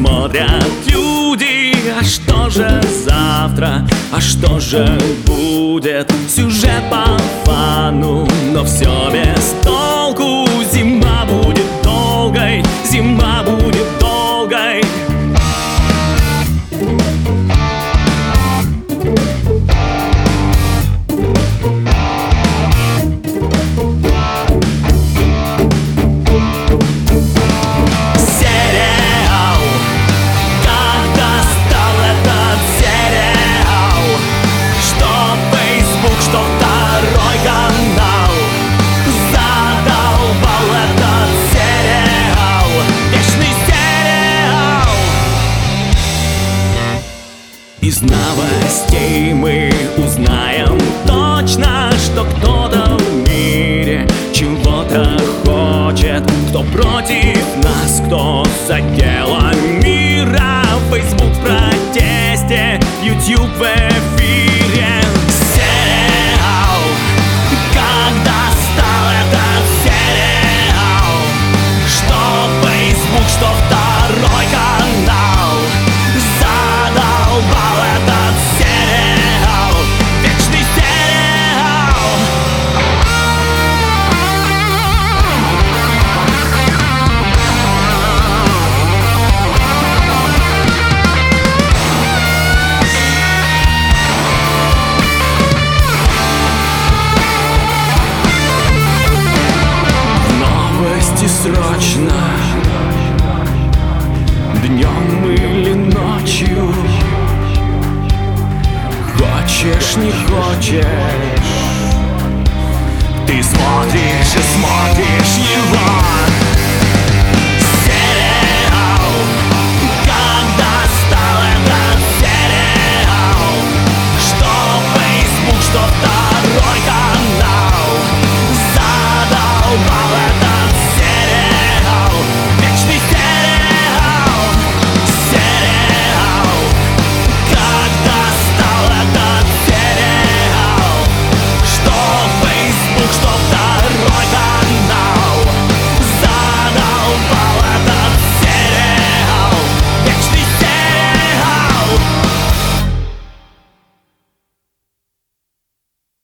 смотрят люди. А что же завтра, а что же будет? Сюжет по фану, но все без толку. Зима будет долгой, зима будет долгой. Из новостей мы узнаем точно, что кто-то в мире чего-то хочет. Кто против нас, кто за дело мира. Facebook в протесте, YouTube в эфире. Сериал, когда стал этот сериал, что Facebook, что второй канал задолбал этот сериал, вечный сериал. Новости срочно, днем или ночью. Хочешь, не хочешь, ты смотришь и смотришь его.